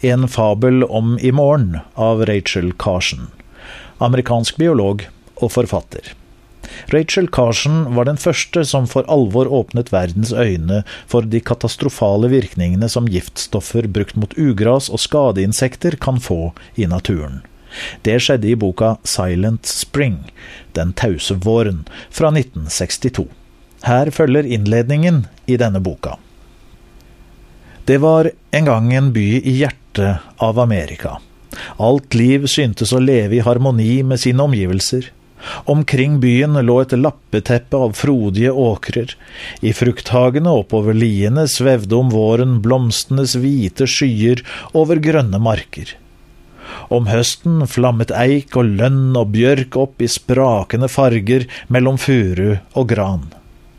En fabel om i morgen av Rachel Carson, amerikansk biolog og forfatter. Rachel Carson var den første som for alvor åpnet verdens øyne for de katastrofale virkningene som giftstoffer brukt mot ugras og skadeinsekter kan få i naturen. Det skjedde i boka Silent Spring, Den tause våren, fra 1962. Her følger innledningen i denne boka. Det var en gang en by i hjertet av Amerika. Alt liv syntes å leve i harmoni med sine omgivelser. Omkring byen lå et lappeteppe av frodige åkrer. I frukthagene oppover liene svevde om våren blomstenes hvite skyer over grønne marker. Om høsten flammet eik og lønn og bjørk opp i sprakende farger mellom furu og gran.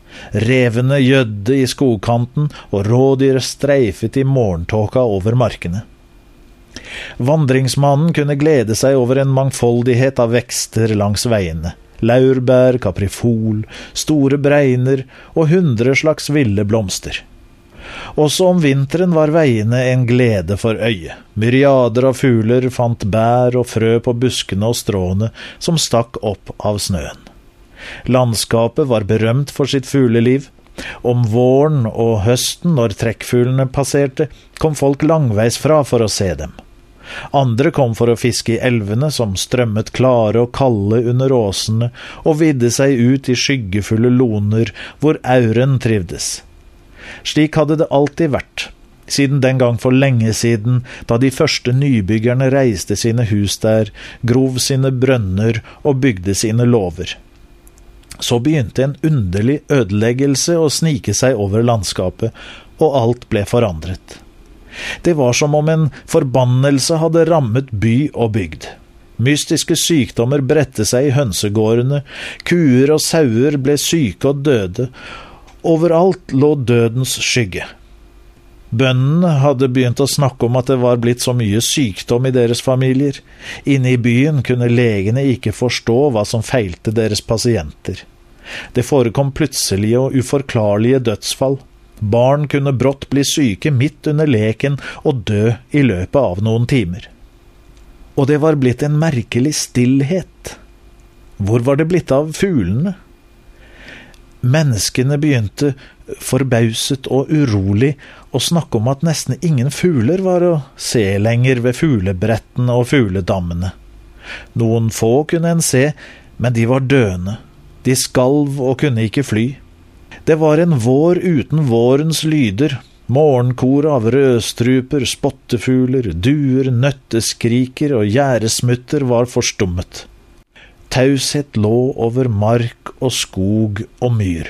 Revene gjødde i skogkanten, og rådyr streifet i morgentåka over markene. Vandringsmannen kunne glede seg over en mangfoldighet av vekster langs veiene. Laurbær, kaprifol, store bregner og 100 slags ville blomster. Også om vinteren var veiene en glede for øyet. Myriader av fugler fant bær og frø på buskene og stråene som stakk opp av snøen. Landskapet var berømt for sitt fugleliv. Om våren og høsten, når trekkfuglene passerte, kom folk langveis fra for å se dem. Andre kom for å fiske i elvene som strømmet klare og kalde under åsene og vidde seg ut i skyggefulle loner hvor auren trivdes. Slik hadde det alltid vært, siden den gang for lenge siden, da de første nybyggerne reiste sine hus der, grov sine brønner og bygde sine låver. Så begynte en underlig ødeleggelse å snike seg over landskapet, og alt ble forandret. Det var som om en forbannelse hadde rammet by og bygd. Mystiske sykdommer bredte seg i hønsegårdene, kuer og sauer ble syke og døde. Overalt lå dødens skygge. Bøndene hadde begynt å snakke om at det var blitt så mye sykdom i deres familier. Inne i byen kunne legene ikke forstå hva som feilte deres pasienter. Det forekom plutselige og uforklarlige dødsfall. Barn kunne brått bli syke midt under leken og dø i løpet av noen timer. Og det var blitt en merkelig stillhet. Hvor var det blitt av fuglene? Menneskene begynte, forbauset og urolig, å snakke om at nesten ingen fugler var å se lenger ved fuglebrettene og fugledammene. Noen få kunne en se, men de var døende. De skalv og kunne ikke fly. Det var en vår uten vårens lyder, morgenkor av rødstruper, spottefugler, duer, nøtteskriker og gjæresmutter var forstummet. Taushet lå over mark og skog og myr.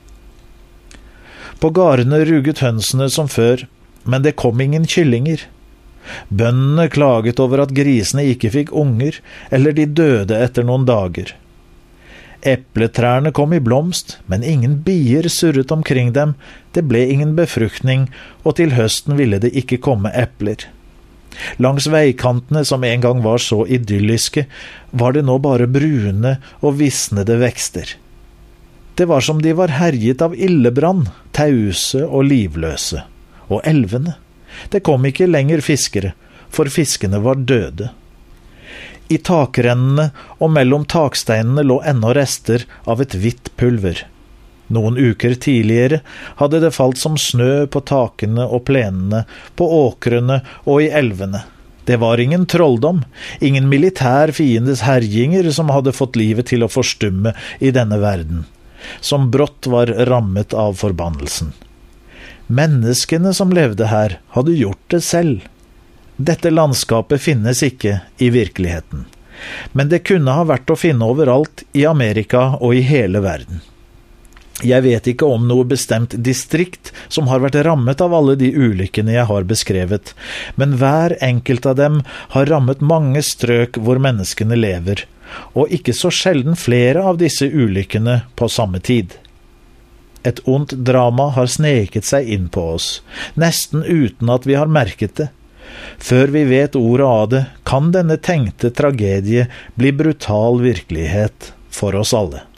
På gårdene ruget hønsene som før, men det kom ingen kyllinger. Bøndene klaget over at grisene ikke fikk unger, eller de døde etter noen dager. Epletrærne kom i blomst, men ingen bier surret omkring dem, det ble ingen befruktning, og til høsten ville det ikke komme epler. Langs veikantene som en gang var så idylliske, var det nå bare brune og visnede vekster. Det var som de var herjet av ildebrann, tause og livløse. Og elvene. Det kom ikke lenger fiskere, for fiskene var døde. I takrennene og mellom taksteinene lå ennå rester av et hvitt pulver. Noen uker tidligere hadde det falt som snø på takene og plenene, på åkrene og i elvene. Det var ingen trolldom, ingen militær fiendes herjinger som hadde fått livet til å forstumme i denne verden, som brått var rammet av forbannelsen. Menneskene som levde her hadde gjort det selv. Dette landskapet finnes ikke i virkeligheten, men det kunne ha vært å finne overalt i Amerika og i hele verden. Jeg vet ikke om noe bestemt distrikt som har vært rammet av alle de ulykkene jeg har beskrevet, men hver enkelt av dem har rammet mange strøk hvor menneskene lever, og ikke så sjelden flere av disse ulykkene på samme tid. Et ondt drama har sneket seg inn på oss, nesten uten at vi har merket det. Før vi vet ordet av det, kan denne tenkte tragedie bli brutal virkelighet for oss alle.